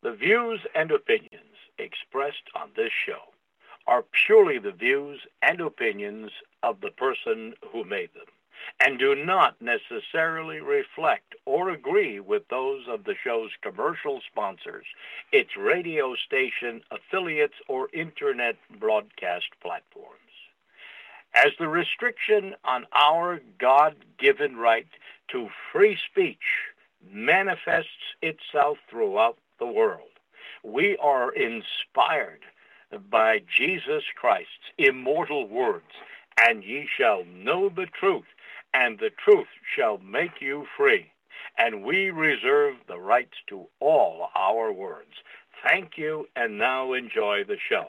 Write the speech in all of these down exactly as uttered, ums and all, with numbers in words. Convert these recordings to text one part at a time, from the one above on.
The views and opinions expressed on this show are purely the views and opinions of the person who made them, and do not necessarily reflect or agree with those of the show's commercial sponsors, its radio station affiliates, or internet broadcast platforms. As the restriction on our God-given right to free speech manifests itself throughout the world, we are inspired by Jesus Christ's immortal words, "And ye shall know the truth, and the truth shall make you free." And we reserve the rights to all our words. Thank you, and now enjoy the show.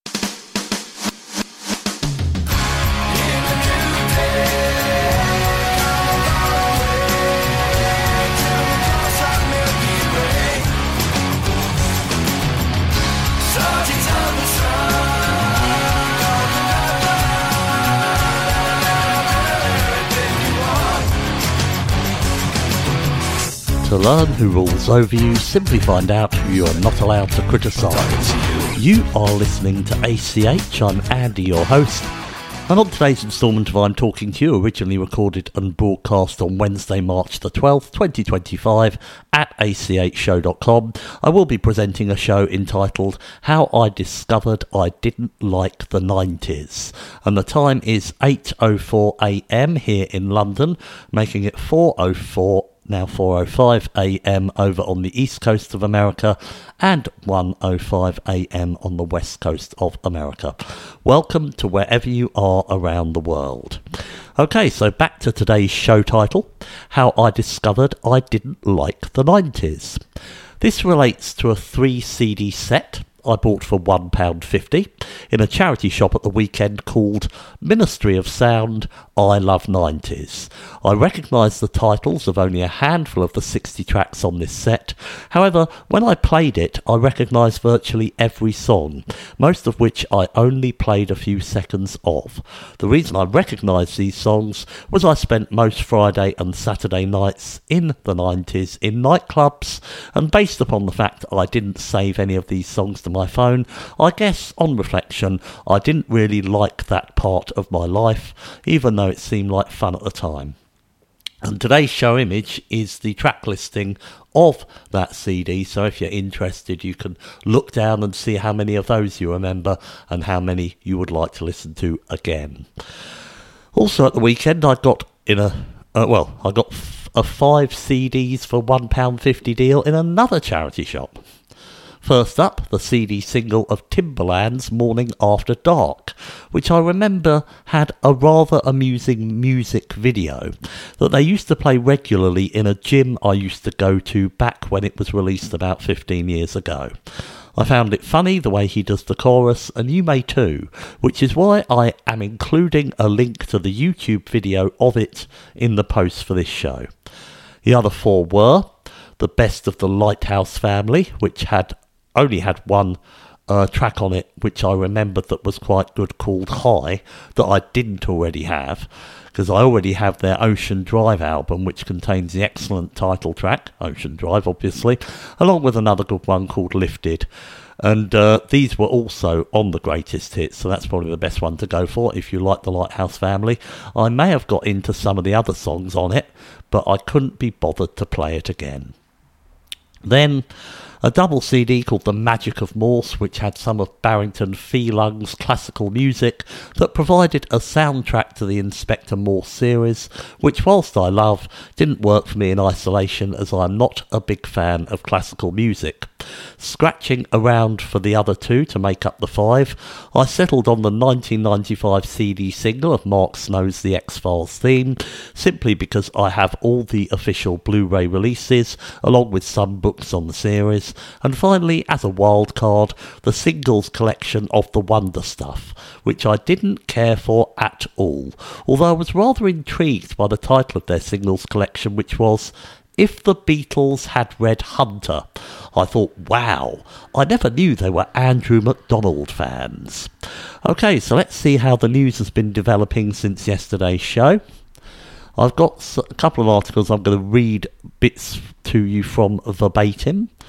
To learn who rules over you, simply find out who you are not allowed to criticise. You are listening to A C H, I'm Andy, your host, and on today's instalment of I'm Talking to You, originally recorded and broadcast on Wednesday, March the twelfth, twenty twenty-five at a c h show dot com, I will be presenting a show entitled How I Discovered I Didn't Like the nineties, and the time is eight oh four a m here in London, making it four oh four now four oh five a m over on the east coast of America and one oh five a m on the west coast of America. Welcome to wherever you are around the world. Okay, so back to today's show title, How I Discovered I Didn't Like the nineties. This relates to a three C D set I bought for one pound fifty in a charity shop at the weekend called Ministry of Sound, I Love nineties. I recognised the titles of only a handful of the sixty tracks on this set. However, when I played it, I recognised virtually every song, most of which I only played a few seconds of. The reason I recognised these songs was I spent most Friday and Saturday nights in the nineties in nightclubs, and based upon the fact I didn't save any of these songs to my phone, I guess on reflection I didn't really like that part of my life, even though it seemed like fun at the time. And today's show image is the track listing of that C D, so if you're interested you can look down and see how many of those you remember and how many you would like to listen to again. Also at the weekend I got in a uh, well I got f- a five C Ds for one pound fifty deal in another charity shop. First up, the C D single of Timbaland's Morning After Dark, which I remember had a rather amusing music video that they used to play regularly in a gym I used to go to back when it was released about fifteen years ago. I found it funny the way he does the chorus, and you may too, which is why I am including a link to the YouTube video of it in the post for this show. The other four were The Best of the Lighthouse Family, which had only had one uh, track on it which I remembered that was quite good, called High, that I didn't already have, because I already have their Ocean Drive album, which contains the excellent title track, Ocean Drive obviously, along with another good one called Lifted. And uh, these were also on the greatest hits, so that's probably the best one to go for if you like the Lighthouse Family. I may have got into some of the other songs on it, but I couldn't be bothered to play it again. Then a double C D called The Magic of Morse, which had some of Barrington Phelan's classical music that provided a soundtrack to the Inspector Morse series, which, whilst I love, didn't work for me in isolation as I am not a big fan of classical music. Scratching around for the other two to make up the five, I settled on the nineteen ninety-five C D single of Mark Snow's The X-Files theme, simply because I have all the official Blu-ray releases, along with some books on the series. And finally, as a wild card, the singles collection of The Wonder Stuff, which I didn't care for at all, although I was rather intrigued by the title of their singles collection, which was If the Beatles Had Read Hunter. I thought, wow, I never knew they were Andrew McDonald fans. Okay, so let's see how the news has been developing since yesterday's show. I've got a couple of articles I'm going to read bits to you from verbatim.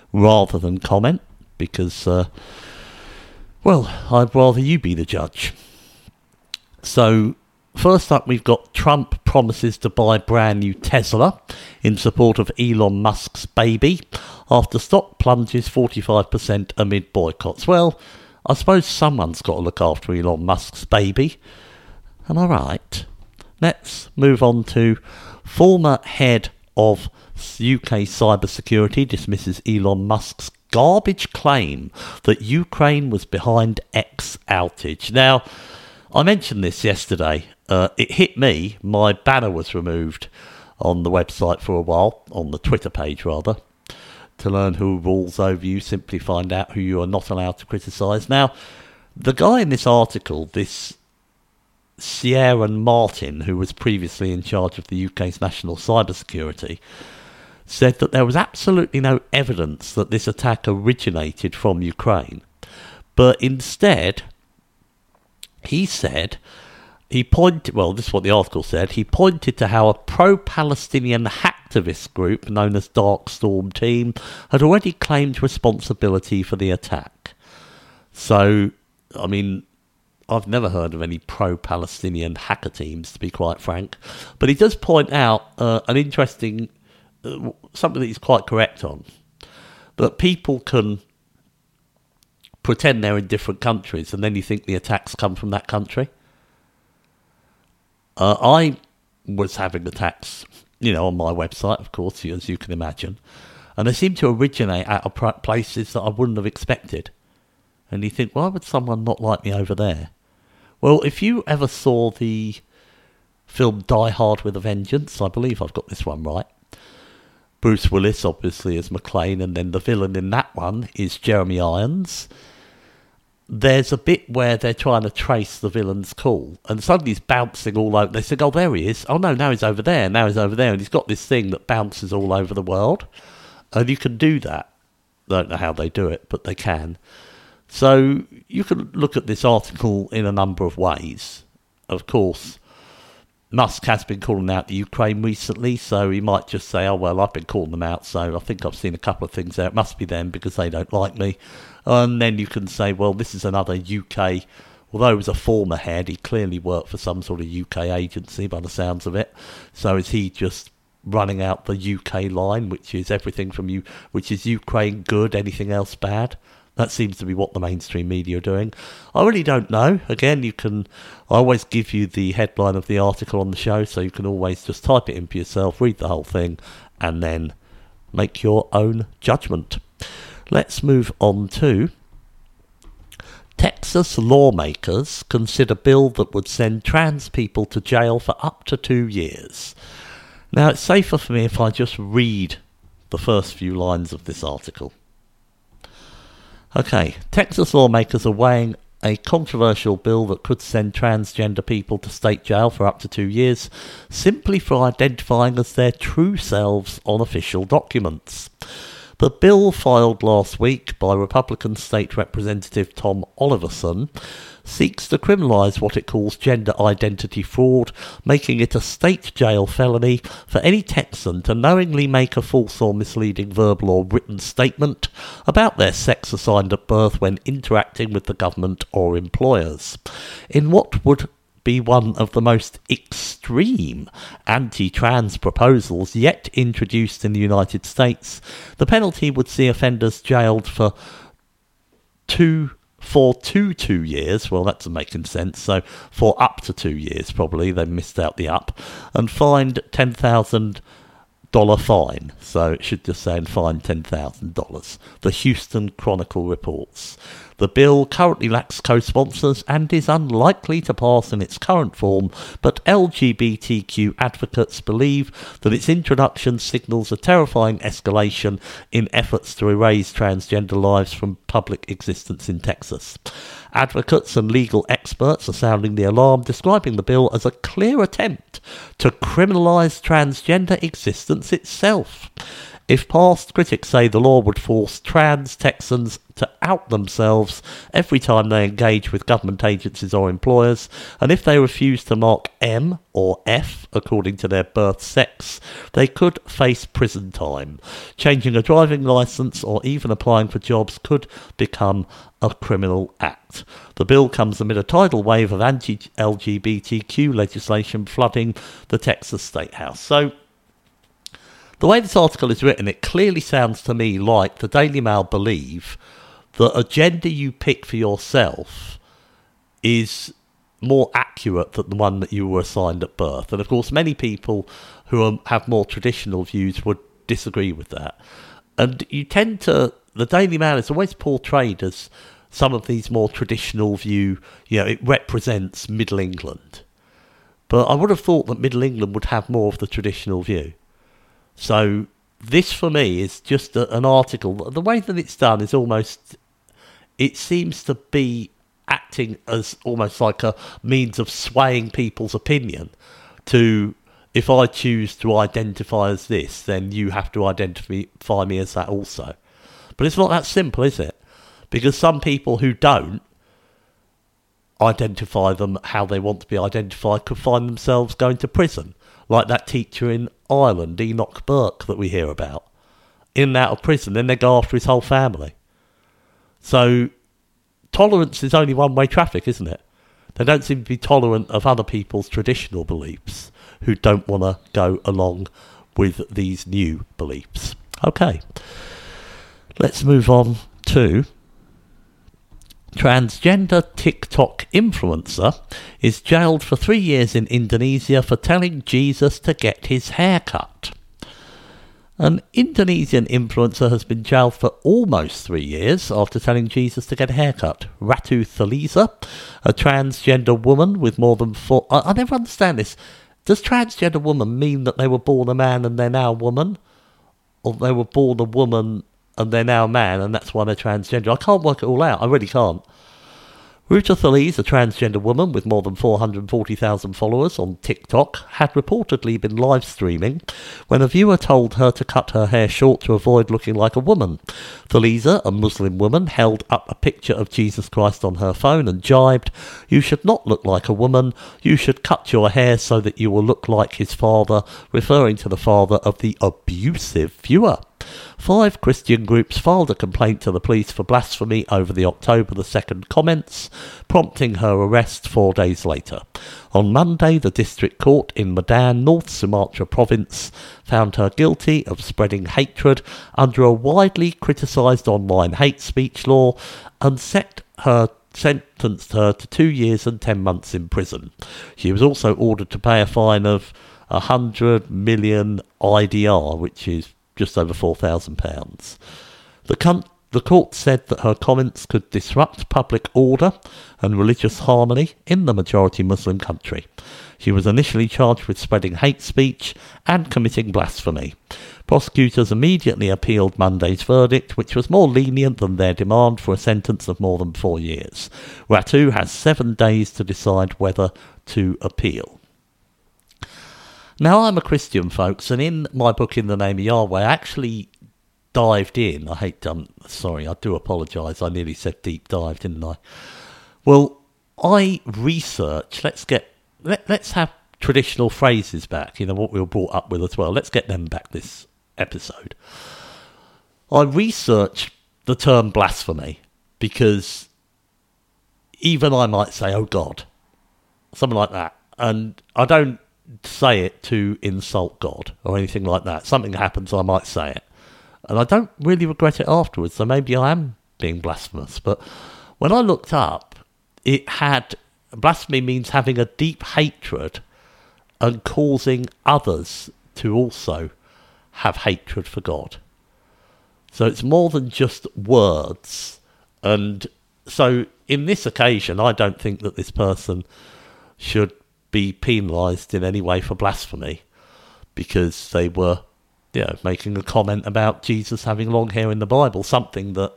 rather than comment, because, uh, well, I'd rather you be the judge. So, first up, we've got Trump promises to buy brand new Tesla in support of Elon Musk's baby after stock plunges forty-five percent amid boycotts. Well, I suppose someone's got to look after Elon Musk's baby. Am I right? Let's move on to former head of U K cybersecurity dismisses Elon Musk's garbage claim that Ukraine was behind X outage. Now, I mentioned this yesterday. Uh, it hit me. My banner was removed on the website for a while, on the Twitter page rather. To learn who rules over you, simply find out who you are not allowed to criticise. Now, the guy in this article, this Ciaran Martin, who was previously in charge of the U K's national cybersecurity, said that there was absolutely no evidence that this attack originated from Ukraine. But instead, he said, he pointed, well, this is what the article said, he pointed to how a pro-Palestinian hacktivist group known as Dark Storm Team had already claimed responsibility for the attack. So, I mean, I've never heard of any pro-Palestinian hacker teams, to be quite frank. But he does point out uh, an interesting, uh, something that he's quite correct on, that people can pretend they're in different countries and then you think the attacks come from that country. Uh, I was having attacks, you know, on my website, of course, as you can imagine, and they seem to originate out of places that I wouldn't have expected. And you think, why would someone not like me over there? Well, if you ever saw the film Die Hard with a Vengeance, I believe I've got this one right. Bruce Willis, obviously, as McClane, and then the villain in that one is Jeremy Irons. There's a bit where they're trying to trace the villain's call, and suddenly he's bouncing all over. They say, oh, there he is. Oh, no, now he's over there. Now he's over there. And he's got this thing that bounces all over the world. And you can do that. I don't know how they do it, but they can. So you can look at this article in a number of ways. Of course, Musk has been calling out the Ukraine recently, so he might just say, oh, well, I've been calling them out, so I think I've seen a couple of things there. It must be them because they don't like me. And then you can say, well, this is another U K, although he was a former head, he clearly worked for some sort of U K agency by the sounds of it. So is he just running out the U K line, which is everything from you, which is Ukraine good, anything else bad? That seems to be what the mainstream media are doing. I really don't know. Again, you can, I always give you the headline of the article on the show, so you can always just type it in for yourself, read the whole thing, and then make your own judgment. Let's move on to Texas lawmakers consider bill that would send trans people to jail for up to two years. Now, it's safer for me if I just read the first few lines of this article. Okay, Texas lawmakers are weighing a controversial bill that could send transgender people to state jail for up to two years, simply for identifying as their true selves on official documents. The bill, filed last week by Republican State Representative Tom Oliverson, seeks to criminalise what it calls gender identity fraud, making it a state jail felony for any Texan to knowingly make a false or misleading verbal or written statement about their sex assigned at birth when interacting with the government or employers. In what would be one of the most extreme anti-trans proposals yet introduced in the United States, the penalty would see offenders jailed for two for two two years. Well, that's making sense. So for up to two years, probably they missed out the up, and fined ten thousand dollar fine. So it should just say and fined ten thousand dollars. The Houston Chronicle reports. The bill currently lacks co-sponsors and is unlikely to pass in its current form, but L G B T Q advocates believe that its introduction signals a terrifying escalation in efforts to erase transgender lives from public existence in Texas. Advocates and legal experts are sounding the alarm, describing the bill as a clear attempt to criminalise transgender existence itself. If passed, critics say the law would force trans Texans to out themselves every time they engage with government agencies or employers, and if they refuse to mark M or F according to their birth sex, they could face prison time. Changing a driving licence or even applying for jobs could become a criminal act. The bill comes amid a tidal wave of anti-L G B T Q legislation flooding the Texas State House. So, the way this article is written, it clearly sounds to me like the Daily Mail believe that a gender you pick for yourself is more accurate than the one that you were assigned at birth. And of course, many people who are, have more traditional views would disagree with that. And you tend to, the Daily Mail is always portrayed as some of these more traditional view, you know, it represents Middle England. But I would have thought that Middle England would have more of the traditional view. So this, for me, is just a, an article. The way that it's done is almost, it seems to be acting as almost like a means of swaying people's opinion to, if I choose to identify as this, then you have to identify me as that also. But it's not that simple, is it? Because some people who don't identify them how they want to be identified could find themselves going to prison, like that teacher in Ireland, Enoch Burke, that we hear about. In and out of prison, then they go after his whole family. So, tolerance is only one-way traffic, isn't it? They don't seem to be tolerant of other people's traditional beliefs who don't want to go along with these new beliefs. Okay, let's move on to transgender TikTok influencer is jailed for three years in Indonesia for telling Jesus to get his hair cut. An Indonesian influencer has been jailed for almost three years after telling Jesus to get a haircut. Ratu Thalisa, a transgender woman with more than four... I, I never understand this. Does transgender woman mean that they were born a man and they're now a woman? Or they were born a woman and they're now a man, and that's why they're transgender? I can't work it all out. I really can't. Ruta Thalise, a transgender woman with more than four hundred forty thousand followers on TikTok, had reportedly been live streaming when a viewer told her to cut her hair short to avoid looking like a woman. Thalise, a Muslim woman, held up a picture of Jesus Christ on her phone and jibed, "You should not look like a woman, you should cut your hair so that you will look like his father," referring to the father of the abusive viewer. Five Christian groups filed a complaint to the police for blasphemy over the October the second comments, prompting her arrest four days later. On Monday, the district court in Medan, North Sumatra province, found her guilty of spreading hatred under a widely criticised online hate speech law and set her sentenced her to two years and ten months in prison. She was also ordered to pay a fine of one hundred million I D R, which is just over four thousand pounds. The, con- the court said that her comments could disrupt public order and religious harmony in the majority Muslim country. She was initially charged with spreading hate speech and committing blasphemy. Prosecutors immediately appealed Monday's verdict, which was more lenient than their demand for a sentence of more than four years. Ratu has seven days to decide whether to appeal. Now, I'm a Christian, folks, and in my book, In the Name of Yahweh, I actually dived in. I hate, um, sorry, I do apologise. I nearly said deep dive, didn't I? Well, I research, let's get, let, let's have traditional phrases back, you know, what we were brought up with as well. Let's get them back this episode. I researched the term blasphemy because even I might say, oh God, something like that. And I don't say it to insult God or anything like that. Something happens, I might say it. And I don't really regret it afterwards, so maybe I am being blasphemous. But when I looked up, it had, blasphemy means having a deep hatred and causing others to also have hatred for God. So it's more than just words. And so in this occasion, I don't think that this person should be penalised in any way for blasphemy because they were, you know, making a comment about Jesus having long hair in the Bible, something that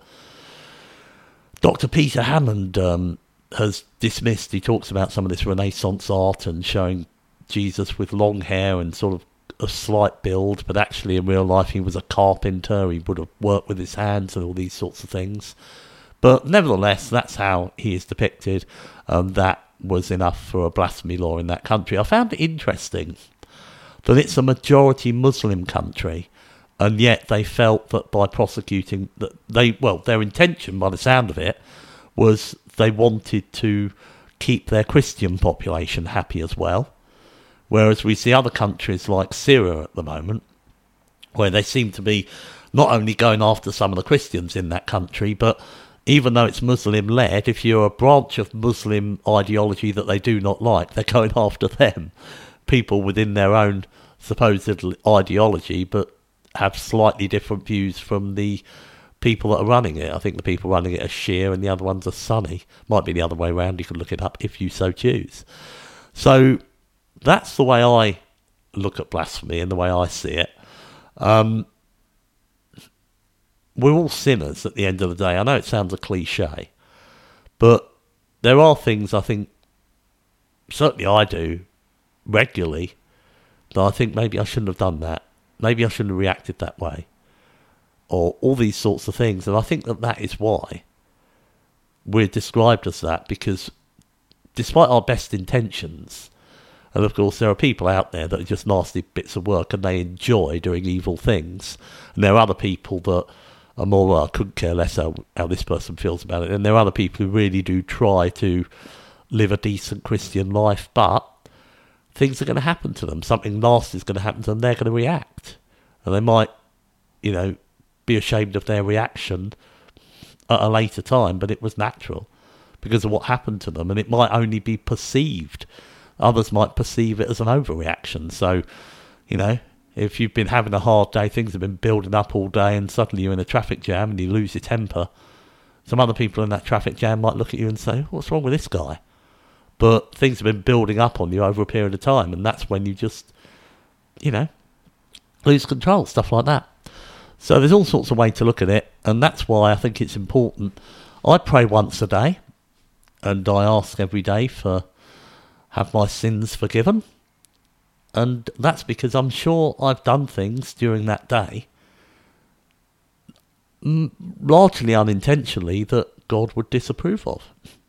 Doctor Peter Hammond um, has dismissed. He talks about some of this Renaissance art and showing Jesus with long hair and sort of of slight build, but actually in real life he was a carpenter. He would have worked with his hands and all these sorts of things. But nevertheless, that's how he is depicted, and that was enough for a blasphemy law in that country. I found it interesting that it's a majority Muslim country, and yet they felt that by prosecuting, that they well, their intention, by the sound of it, was they wanted to keep their Christian population happy as well. Whereas we see other countries like Syria at the moment, where they seem to be not only going after some of the Christians in that country, but even though it's Muslim-led, if you're a branch of Muslim ideology that they do not like, they're going after them. People within their own supposed ideology, but have slightly different views from the people that are running it. I think the people running it are Shia and the other ones are Sunni. Might be the other way around. You can look it up if you so choose. So that's the way I look at blasphemy and the way I see it. Um, we're all sinners at the end of the day. I know it sounds a cliche, but there are things I think, certainly I do, regularly, that I think maybe I shouldn't have done that. Maybe I shouldn't have reacted that way. Or all these sorts of things. And I think that that is why we're described as that, because despite our best intentions, and of course there are people out there that are just nasty bits of work and they enjoy doing evil things, and there are other people that are more, well, I couldn't care less how, how this person feels about it, and there are other people who really do try to live a decent Christian life, but things are going to happen to them. Something nasty is going to happen to them. They're going to react. And they might, you know, be ashamed of their reaction at a later time, but it was natural because of what happened to them, and it might only be perceived. Others might perceive it as an overreaction. So, you know, if you've been having a hard day, things have been building up all day, and suddenly you're in a traffic jam and you lose your temper, some other people in that traffic jam might look at you and say, what's wrong with this guy? But things have been building up on you over a period of time, and that's when you just, you know, lose control, stuff like that. So there's all sorts of ways to look at it, and that's why I think it's important. I pray once a day, and I ask every day for, have my sins forgiven, and that's because I'm sure I've done things during that day, largely unintentionally, that God would disapprove of.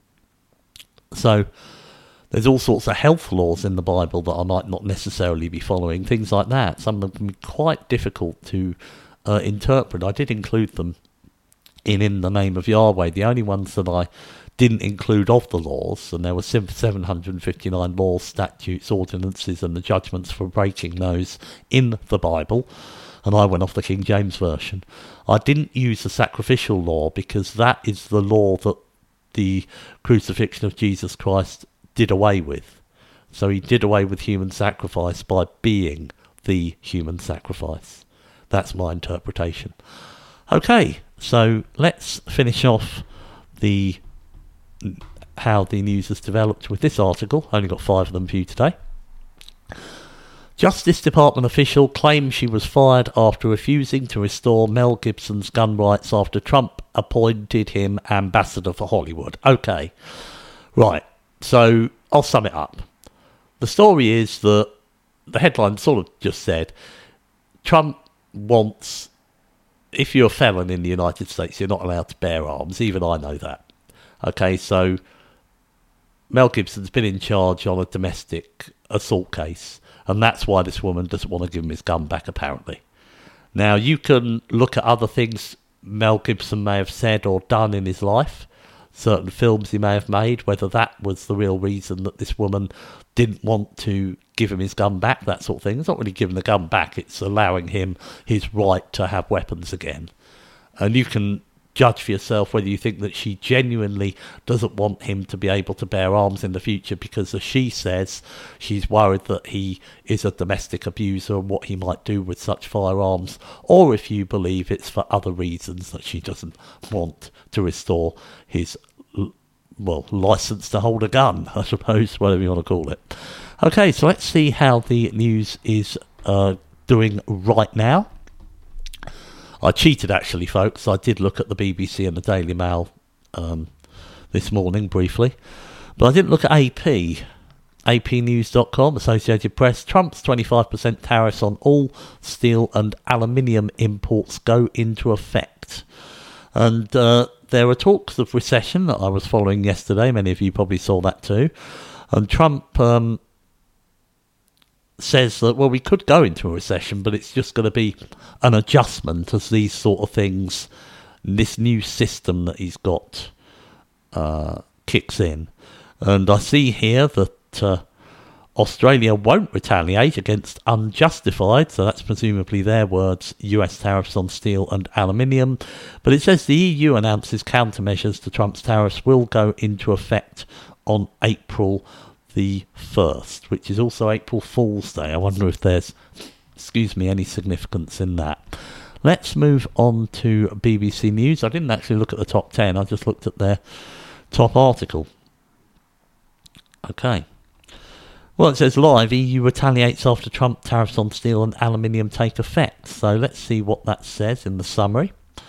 So there's all sorts of health laws in the Bible that I might not necessarily be following, things like that. Some of them can be quite difficult to uh, interpret. I did include them in In the Name of Yahweh. The only ones that I didn't include of the laws, and there were seven hundred fifty-nine laws, statutes, ordinances, and the judgments for breaking those in the Bible, and I went off the King James Version. I didn't use the sacrificial law because that is the law that the crucifixion of Jesus Christ did away with. So he did away with human sacrifice by being the human sacrifice. That's my interpretation. Okay, so let's finish off the how the news has developed with this article. Only got five of them for you today. Justice Department official claims she was fired after refusing to restore Mel Gibson's gun rights after Trump appointed him ambassador for Hollywood. Okay, right, so I'll sum it up. The story is that the headline sort of just said, Trump wants, if you're a felon in the United States, you're not allowed to bear arms. Even I know that. Okay, so Mel Gibson's been in charge on a domestic assault case, and that's why this woman doesn't want to give him his gun back, apparently. Now, you can look at other things Mel Gibson may have said or done in his life, certain films he may have made, whether that was the real reason that this woman didn't want to give him his gun back, that sort of thing. It's not really giving the gun back, it's allowing him his right to have weapons again. And you can judge for yourself whether you think that she genuinely doesn't want him to be able to bear arms in the future because, as she says, she's worried that he is a domestic abuser and what he might do with such firearms, or if you believe it's for other reasons that she doesn't want to restore his, well, license to hold a gun, I suppose, whatever you want to call it. Okay, so let's see how the news is uh, doing right now. I cheated, actually, folks. I did look at the B B C and the Daily Mail um, this morning, briefly. But I didn't look at A P. A P News dot com, Associated Press, Trump's twenty-five percent tariffs on all steel and aluminium imports go into effect. And uh, there were talks of recession that I was following yesterday. Many of you probably saw that too. And Trump um, says that, well, we could go into a recession, but it's just going to be an adjustment as these sort of things, this new system that he's got uh, kicks in. And I see here that uh, Australia won't retaliate against unjustified, so that's presumably their words, U S tariffs on steel and aluminium. But it says the E U announces countermeasures to Trump's tariffs will go into effect on April the first, which is also April Fool's Day. I wonder if there's, excuse me, any significance in that. Let's move on to B B C News. I didn't actually look at the top ten, I just looked at their top article. Okay. Well, it says live, E U retaliates after Trump tariffs on steel and aluminium take effect. So let's see what that says in the summary.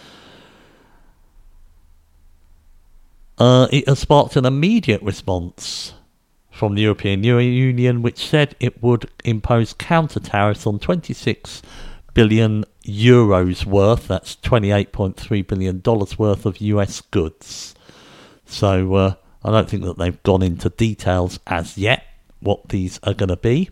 Uh, it has sparked an immediate response from the European Union, which said it would impose counter tariffs on twenty-six billion euros worth, that's twenty-eight point three billion dollars worth of U S goods. So uh, I don't think that they've gone into details as yet what these are going to be.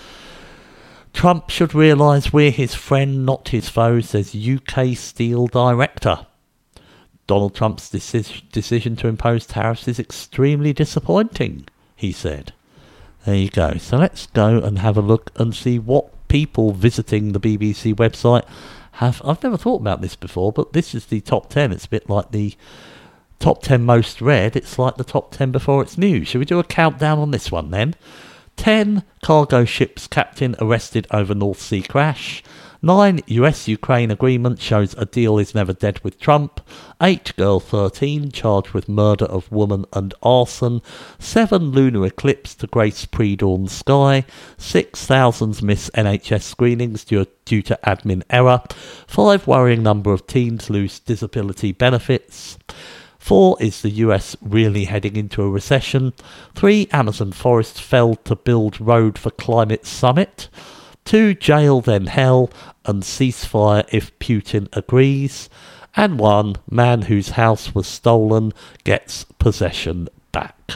Trump should realise we're his friend, not his foe, says U K Steel director. Donald Trump's deci- decision to impose tariffs is extremely disappointing, he said. There you go. So let's go and have a look and see what people visiting the B B C website have. I've never thought about this before, but this is the top ten. It's a bit like the top ten most read. It's like the top ten before it's news. Shall we do a countdown on this one then? ten cargo ships captain arrested over North Sea crash. nine U S Ukraine agreement shows a deal is never dead with Trump. eight girl thirteen charged with murder of woman and arson. seven lunar eclipse to grace pre-dawn sky. six thousands miss N H S screenings due, due to admin error. five worrying number of teens lose disability benefits. Four, is the U S really heading into a recession? Three, Amazon forest felled to build road for climate summit. Two, jail then hell and ceasefire if Putin agrees. And one, man whose house was stolen gets possession back.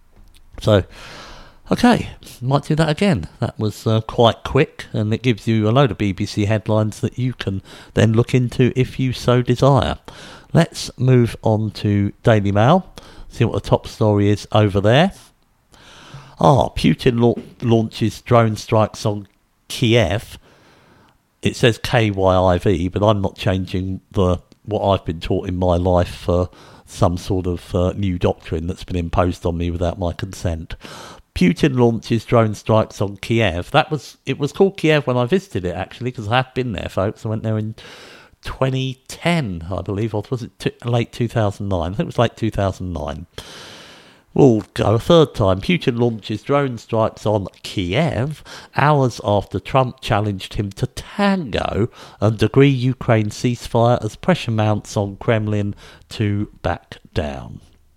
So, okay, might do that again. That was uh, quite quick, and it gives you a load of B B C headlines that you can then look into if you so desire. Let's move on to Daily Mail, see what the top story is over there. Ah, Putin la- launches drone strikes on Kiev. It says K Y I V, but I'm not changing the what I've been taught in my life for some sort of uh, new doctrine that's been imposed on me without my consent. Putin launches drone strikes on Kiev. That was it was called Kiev when I visited it, actually, because I have been there, folks. I went there in twenty ten, I believe, or was it t- late two thousand nine? I think it was late two thousand nine. We'll go a third time. Putin launches drone strikes on Kiev hours after Trump challenged him to tango and agree Ukraine ceasefire as pressure mounts on Kremlin to back down.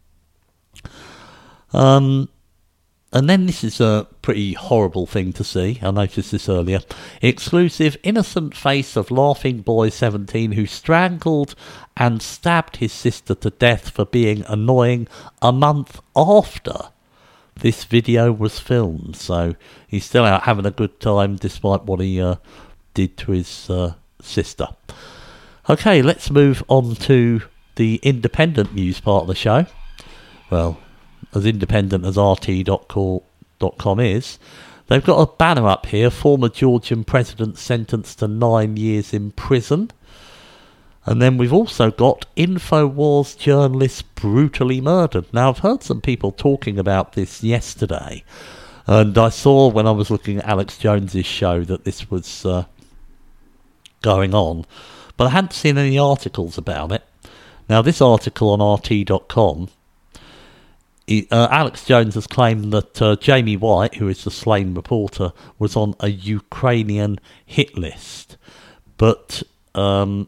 Um... And then this is a pretty horrible thing to see. I noticed this earlier. Exclusive, innocent face of laughing boy seventeen who strangled and stabbed his sister to death for being annoying a month after this video was filmed. So he's still out having a good time despite what he uh, did to his uh, sister. Okay, let's move on to the independent news part of the show. Well, as independent as R T dot com is, they've got a banner up here, former Georgian president sentenced to nine years in prison. And then we've also got InfoWars journalist brutally murdered. Now, I've heard some people talking about this yesterday, and I saw when I was looking at Alex Jones's show that this was uh, going on, but I hadn't seen any articles about it. Now, this article on R T dot com, Uh, Alex Jones has claimed that uh, Jamie White, who is the slain reporter, was on a Ukrainian hit list. But um,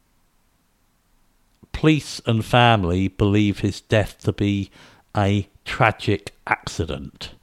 police and family believe his death to be a tragic accident.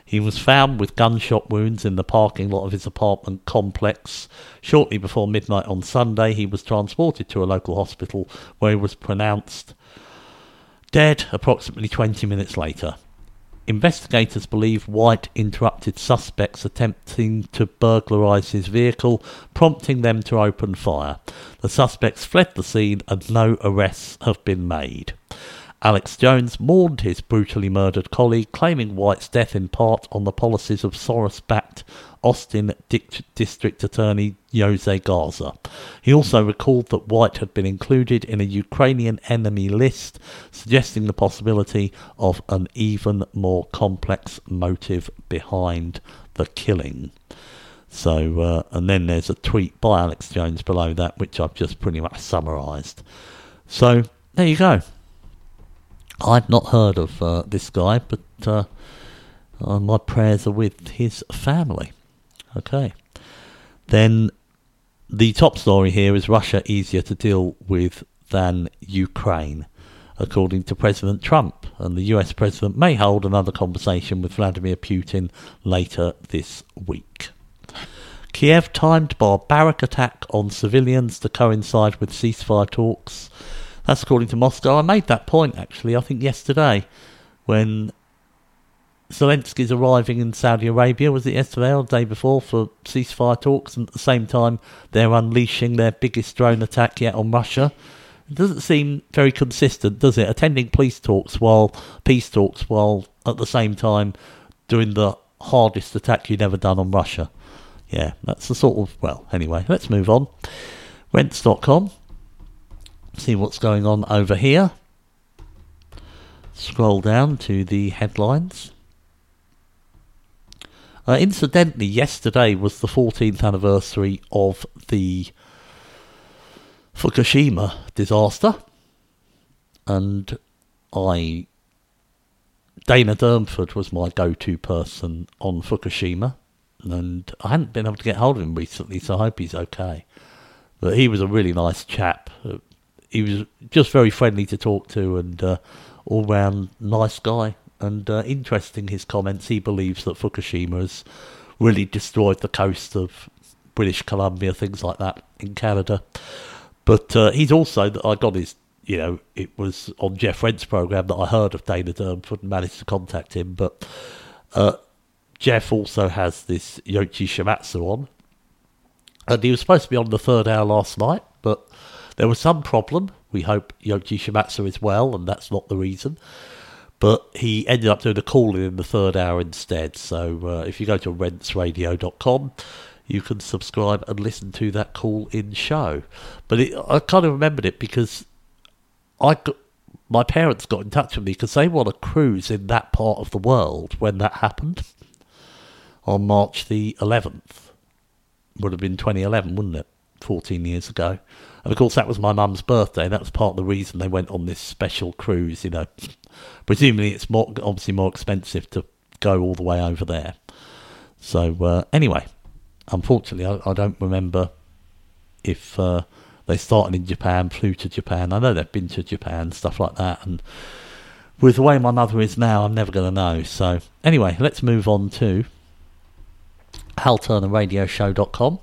He was found with gunshot wounds in the parking lot of his apartment complex. Shortly before midnight on Sunday, he was transported to a local hospital where he was pronounced dead approximately twenty minutes later. Investigators believe White interrupted suspects attempting to burglarise his vehicle, prompting them to open fire. The suspects fled the scene and no arrests have been made. Alex Jones mourned his brutally murdered colleague, claiming White's death in part on the policies of Soros-backed Austin Dic- District Attorney Jose Garza. He also recalled that White had been included in a Ukrainian enemy list, suggesting the possibility of an even more complex motive behind the killing. So, uh, and then there's a tweet by Alex Jones below that, which I've just pretty much summarised. So, there you go. I'd not heard of uh, this guy, but uh, uh, my prayers are with his family. Okay. Then the top story here is Russia easier to deal with than Ukraine, according to President Trump. And the U S President may hold another conversation with Vladimir Putin later this week. Kiev timed barbaric attack on civilians to coincide with ceasefire talks. That's according to Moscow. I made that point, actually, I think yesterday, when Zelensky's arriving in Saudi Arabia. Was it yesterday or the day before for ceasefire talks? And at the same time, they're unleashing their biggest drone attack yet on Russia. It doesn't seem very consistent, does it? Attending peace talks while peace talks while at the same time doing the hardest attack you've ever done on Russia. Yeah, that's the sort of... Well, anyway, let's move on. Rents dot com. See what's going on over here. Scroll down to the headlines. Uh, incidentally, yesterday was the fourteenth anniversary of the Fukushima disaster, and I, Dana Durnford was my go-to person on Fukushima, and I hadn't been able to get hold of him recently, so I hope he's okay. But he was a really nice chap. He was just very friendly to talk to, and uh, all-round nice guy. And uh, interesting, his comments. He believes that Fukushima has really destroyed the coast of British Columbia, things like that, in Canada. But uh, he's also, I got his, you know, it was on Jeff Rent's programme that I heard of Dana Durnford and managed to contact him. But uh, Jeff also has this Yoichi Shimatsu on. And he was supposed to be on the third hour last night, but there was some problem. We hope Yoichi Shimatsu is well, and that's not the reason. But he ended up doing a call-in in the third hour instead. So uh, if you go to rents radio dot com, you can subscribe and listen to that call-in show. But it, I kind of remembered it because I got, my parents got in touch with me because they were on a cruise in that part of the world when that happened on March the eleventh. Would have been twenty eleven, wouldn't it? fourteen years ago. And of course that was my mum's birthday. That was part of the reason they went on this special cruise, you know. Presumably it's more obviously more expensive to go all the way over there. So uh, anyway, unfortunately I, I don't remember if uh, they started in Japan, flew to Japan. I know they've been to Japan, stuff like that. And with the way my mother is now, I'm never going to know. So anyway, let's move on to hal turner radio show dot com.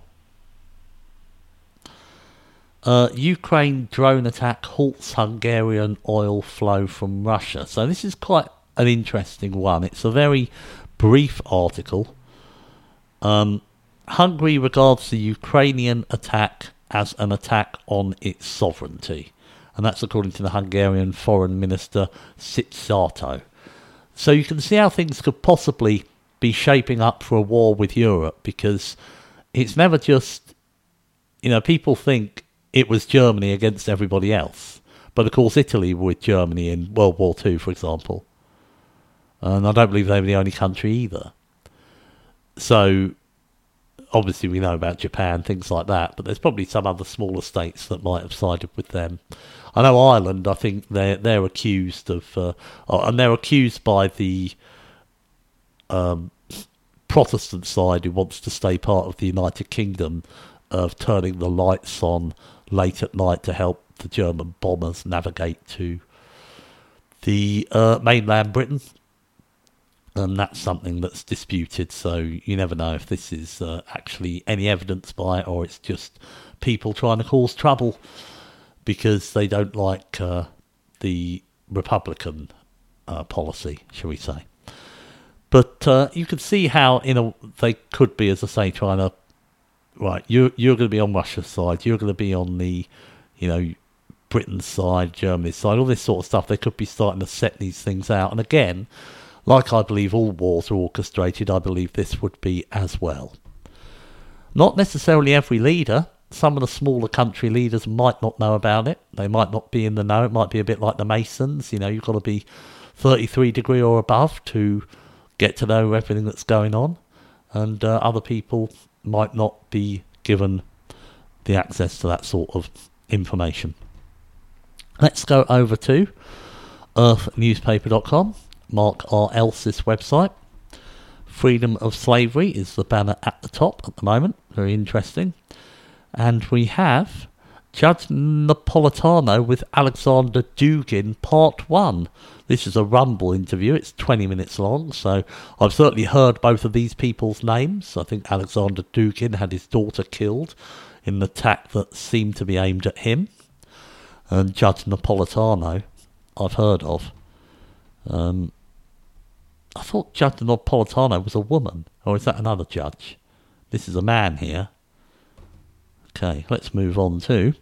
Uh, Ukraine drone attack halts Hungarian oil flow from Russia. So this is quite an interesting one. It's a very brief article. Um, Hungary regards the Ukrainian attack as an attack on its sovereignty. And that's according to the Hungarian Foreign Minister Szijjártó. So you can see how things could possibly be shaping up for a war with Europe, because it's never just, you know, people think it was Germany against everybody else. But of course Italy were with Germany in World War Two, for example. And I don't believe they were the only country either. So, obviously we know about Japan, things like that, but there's probably some other smaller states that might have sided with them. I know Ireland, I think they're, they're accused of... Uh, and they're accused by the um, Protestant side who wants to stay part of the United Kingdom of turning the lights on late at night to help the German bombers navigate to the uh, mainland Britain. And that's something that's disputed, so you never know if this is uh, actually any evidence by it or it's just people trying to cause trouble because they don't like uh, the Republican uh, policy, shall we say. But uh, you can see how in a, they could be, as I say, trying to, right, you're, you're going to be on Russia's side, you're going to be on the, you know, Britain's side, Germany's side, all this sort of stuff. They could be starting to set these things out. And again, like I believe all wars are orchestrated, I believe this would be as well. Not necessarily every leader. Some of the smaller country leaders might not know about it. They might not be in the know. It might be a bit like the Masons. You know, you've got to be thirty-three degree or above to get to know everything that's going on. And uh, other people might not be given the access to that sort of information. Let's go over to earth newspaper dot com. Mark R. Elsis website. Freedom of Slavery is the banner at the top at the moment. Very interesting. And we have Judge Napolitano with Alexander Dugin part one. This is a Rumble interview. It's twenty minutes long, so I've certainly heard both of these people's names. I think Alexander Dugin had his daughter killed in an attack that seemed to be aimed at him. And Judge Napolitano I've heard of. Um, I thought Judge Napolitano was a woman, or is that another judge? This is a man here. Okay, let's move on to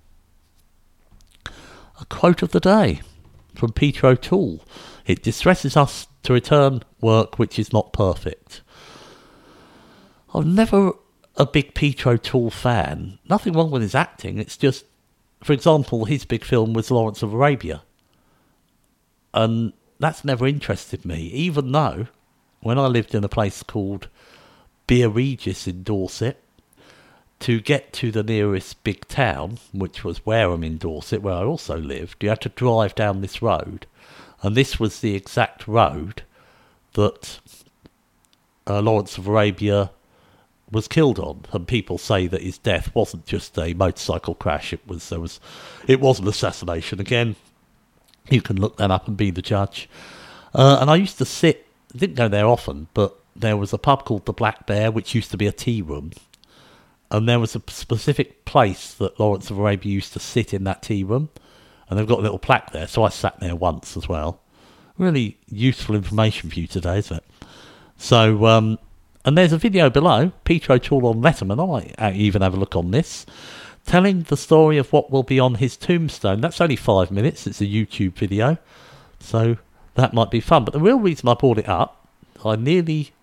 a quote of the day from Peter O'Toole. It distresses us to return work which is not perfect. I'm never a big Peter O'Toole fan. Nothing wrong with his acting, it's just, for example, his big film was Lawrence of Arabia. And that's never interested me, even though when I lived in a place called Beer Regis in Dorset, to get to the nearest big town, which was Wareham in Dorset, where I also lived, you had to drive down this road. And this was the exact road that uh, Lawrence of Arabia was killed on. And people say that his death wasn't just a motorcycle crash, it was there was it was an assassination. Again, you can look that up and be the judge. Uh, and I used to sit, didn't go there often, but there was a pub called the Black Bear, which used to be a tea room. And there was a specific place that Lawrence of Arabia used to sit in that tea room. And they've got a little plaque there, so I sat there once as well. Really useful information for you today, isn't it? So, um, and there's a video below, Peter O'Toole on Letterman, I might even have a look on this, telling the story of what will be on his tombstone. That's only five minutes, it's a YouTube video, so that might be fun. But the real reason I brought it up, I nearly,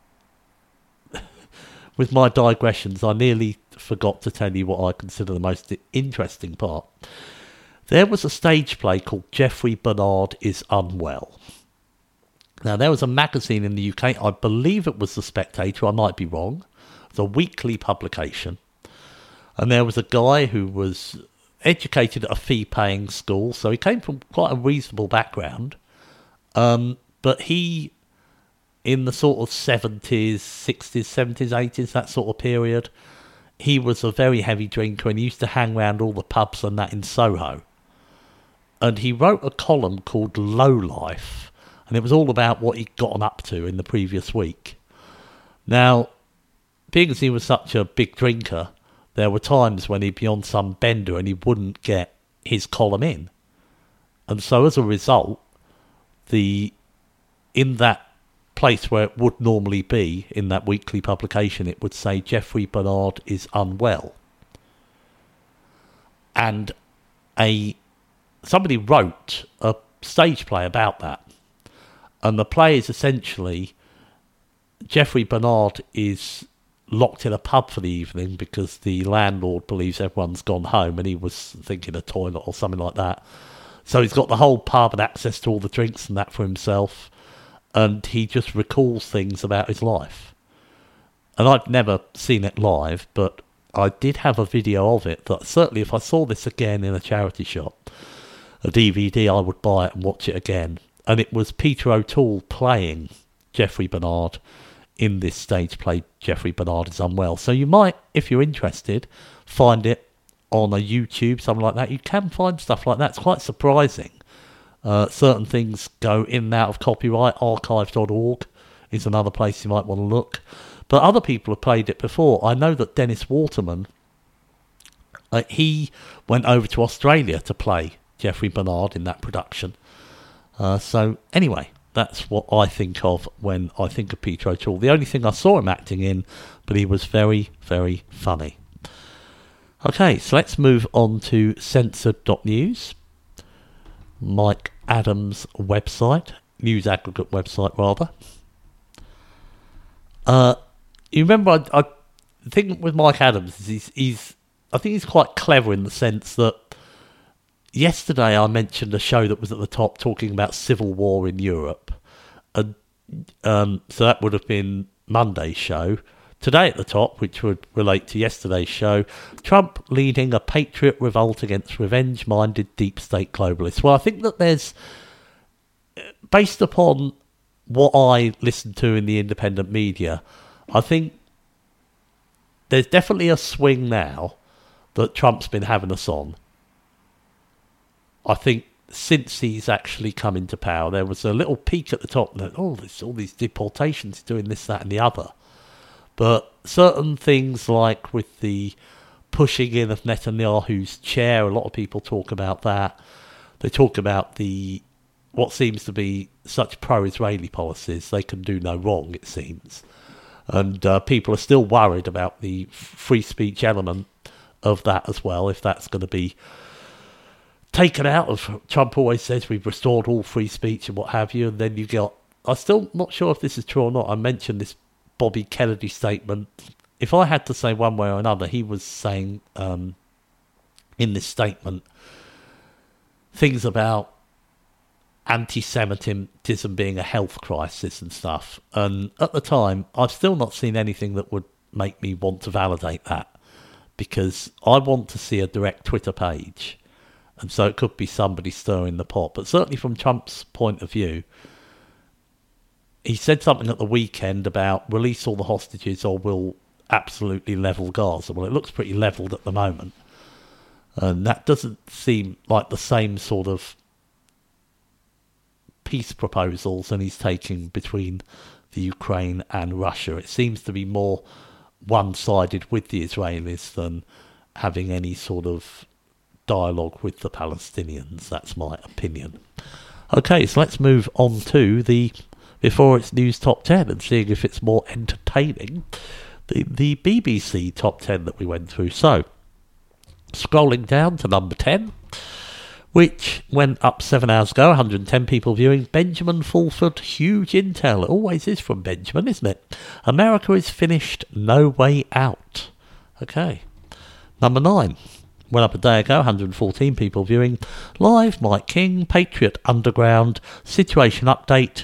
with my digressions, I nearly forgot to tell you what I consider the most interesting part. There was a stage play called Geoffrey Bernard is Unwell. Now, there was a magazine in the U K, I believe it was The Spectator, I might be wrong. It's a weekly publication. And there was a guy who was educated at a fee-paying school, so he came from quite a reasonable background. Um, but he, in the sort of seventies, sixties, seventies, eighties, that sort of period, he was a very heavy drinker and he used to hang around all the pubs and that in Soho. And he wrote a column called Low Life, and it was all about what he'd gotten up to in the previous week. Now, being as he was such a big drinker, there were times when he'd be on some bender and he wouldn't get his column in. And so as a result, the in that place where it would normally be, in that weekly publication, it would say Geoffrey Bernard is unwell. And a somebody wrote a stage play about that. And the play is essentially Geoffrey Bernard is locked in a pub for the evening because the landlord believes everyone's gone home and he was thinking a toilet or something like that. So he's got the whole pub and access to all the drinks and that for himself, and he just recalls things about his life. And I've never seen it live, but I did have a video of it that certainly if I saw this again in a charity shop, a D V D, I would buy it and watch it again. And it was Peter O'Toole playing Geoffrey Bernard in this stage play, Geoffrey Bernard is Unwell. So you might, if you're interested, find it on a YouTube, something like that. You can find stuff like that. It's quite surprising. Uh, certain things go in and out of copyright. archive dot org is another place you might want to look. But other people have played it before. I know that Dennis Waterman, uh, he went over to Australia to play Geoffrey Bernard in that production. Uh, so anyway, that's what I think of when I think of Peter O'Toole. The only thing I saw him acting in, but he was very, very funny. Okay, so let's move on to censored dot news. Mike Adams' website, news aggregate website rather. Uh, you remember, I, I think with Mike Adams, he's, he's, I think he's quite clever in the sense that yesterday I mentioned a show that was at the top talking about civil war in Europe. And um, so that would have been Monday's show. Today at the top, which would relate to yesterday's show, Trump leading a patriot revolt against revenge-minded deep state globalists. Well, I think that there's, based upon what I listened to in the independent media, I think there's definitely a swing now that Trump's been having us on. I think since he's actually come into power, there was a little peak at the top that, oh, there's all these deportations, doing this, that and the other. But certain things like with the pushing in of Netanyahu's chair, a lot of people talk about that. They talk about the what seems to be such pro-Israeli policies. They can do no wrong, it seems. And uh, people are still worried about the free speech element of that as well, if that's going to be taken out of. Trump always says we've restored all free speech and what have you, and then you got, I'm still not sure if this is true or not, I mentioned this Bobby Kennedy statement. If I had to say one way or another, he was saying um, in this statement things about anti-Semitism being a health crisis and stuff. And at the time, I've still not seen anything that would make me want to validate that, because I want to see a direct Twitter page. And so it could be somebody stirring the pot. But certainly from Trump's point of view, he said something at the weekend about release all the hostages or we'll absolutely level Gaza. Well, it looks pretty levelled at the moment. And that doesn't seem like the same sort of peace proposals that he's taking between the Ukraine and Russia. It seems to be more one-sided with the Israelis than having any sort of dialogue with the Palestinians. That's my opinion. Okay, so let's move on to the Before It's News Top ten and seeing if it's more entertaining. The, the B B C Top ten that we went through. So, scrolling down to number ten, which went up seven hours ago, one hundred ten people viewing. Benjamin Fulford, huge intel. It always is from Benjamin, isn't it? America is finished, no way out. Okay. Number nine. Went up a day ago, one hundred fourteen people viewing. Live, Mike King, Patriot Underground, Situation Update.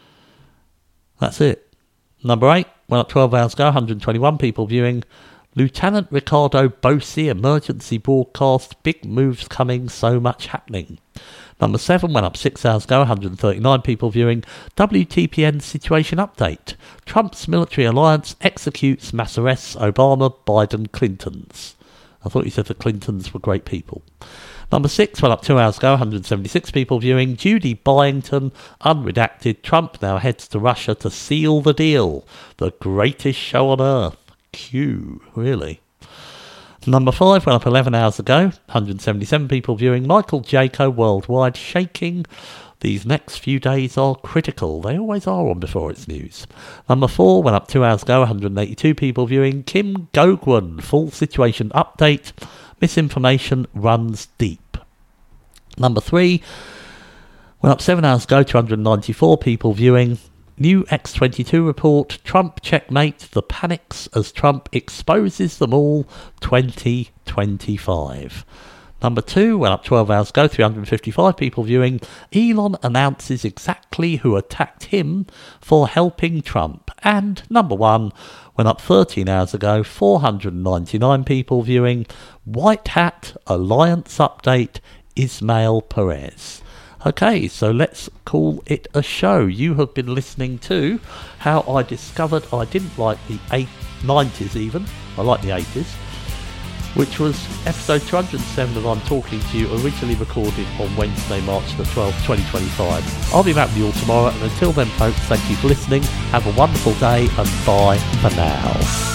That's it. Number eight, went up twelve hours ago, one hundred twenty-one people viewing. Lieutenant Ricardo Bosi, Emergency Broadcast, Big Moves Coming, So Much Happening. Number seven, went up six hours ago, one hundred thirty-nine people viewing. W T P N Situation Update. Trump's military alliance executes mass arrests, Obama, Biden, Clintons. I thought you said the Clintons were great people. Number six, went up two hours ago, one hundred seventy-six people viewing. Judy Byington, unredacted. Trump now heads to Russia to seal the deal. The greatest show on earth. Q, really. Number five, went up eleven hours ago, one hundred seventy-seven people viewing. Michael Jaco, worldwide, shaking. These next few days are critical. They always are on Before It's News. Number four, went up two hours ago, one hundred eighty-two people viewing. Kim Goguen, full situation update. Misinformation runs deep. Number three, went up seven hours ago, two hundred ninety-four people viewing. New X twenty-two report, Trump checkmate, the panics as Trump exposes them all, twenty twenty-five. Number two, went up twelve hours ago, three hundred fifty-five people viewing. Elon announces exactly who attacked him for helping Trump. And number one, went up thirteen hours ago, four hundred ninety-nine people viewing. White Hat Alliance Update, Ismail Perez. Okay, so let's call it a show. You have been listening to how I discovered I didn't like the eight, nineties even. I like the eighties. which was episode two hundred seven of I'm Talking to You, originally recorded on Wednesday, March the twelfth, twenty twenty-five. I'll be back with you all tomorrow, and until then folks, thank you for listening, have a wonderful day, and bye for now.